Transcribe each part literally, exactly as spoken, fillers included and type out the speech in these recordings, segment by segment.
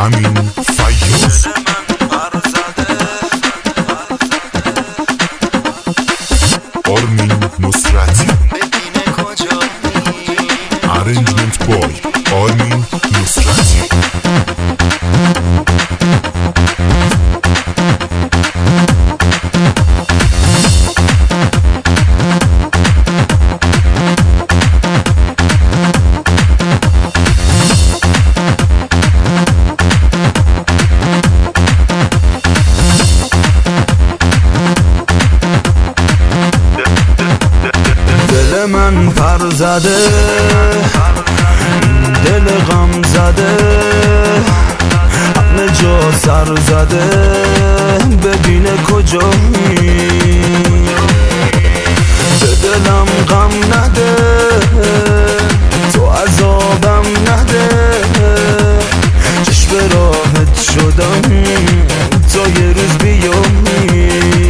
امین فیاض. آرمین نصرتی. ارنجمنت بای آرمین نصرتی. دل من پر زده، دل غم زده، همه جا سر زده، ببینه کجایی. به دلم غم نده، تو عذابم نده، چشم راحت شدم تا یه روز بیایی.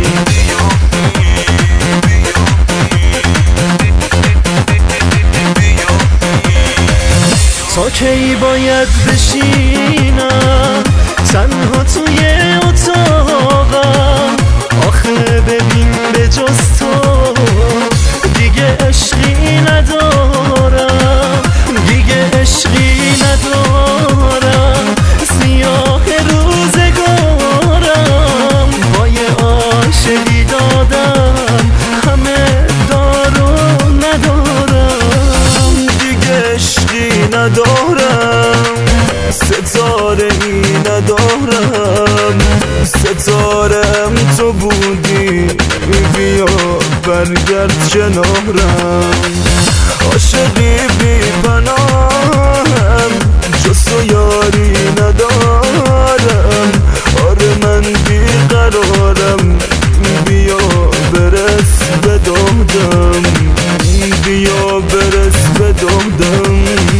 تا کی باید بشینم تنها توی اتاقم؟ آخه ببین به جز تو دیگه عشقی ندارم، دیگه عشقی ندارم. سیاه روزگارم با یه عاشقی دادم، همه دارو ندارم، دیگه عشقی ندارم، ستاره ای ندارم. ستارم تو بودی، بیا برگرد کنارم. عاشقی بی پناهم، جز تو یاری ندارم. آره من بی قرارم، بیا برس به دادم، بیا برس به دادم.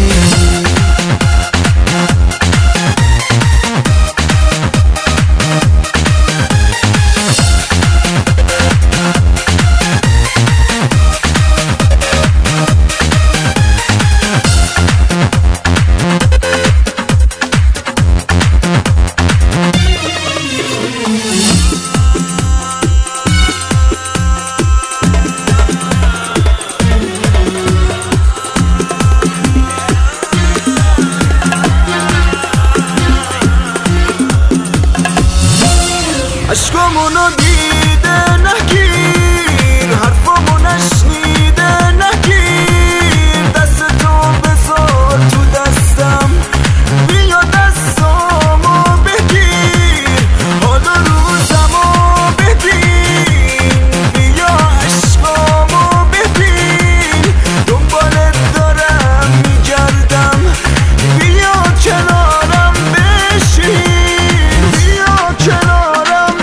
عشقامونو دیده نگیر، حرفامو نشنیده نگیر. دست تو بذار تو دستم، بیا دستامو بگیر. حالا روزمو ببین، بیا عشقامو ببین. دنبالت دارم میگردم، بیا کنارم بشین، بیا کنارم.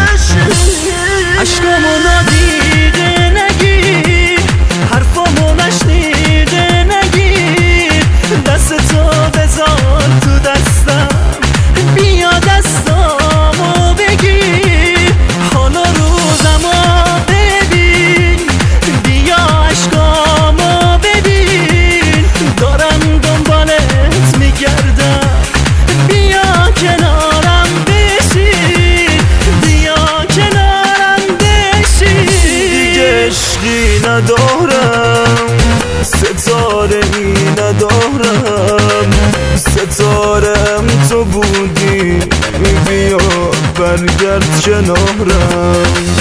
عشقامو ندیده نگیر، حرفامو نشنیده نگیر. دست تو بذار تو دستم، بیا دستامو بگیر. حالا روزمو ببین، بیا عشقامو ببین. دارم دنبالت میگردم، بیا کنارم بشین، بیا کنارم بشین. عشقی ندارم، ستاره ای ندارم. ستارم تو بودی، بیا برگرد کنارم.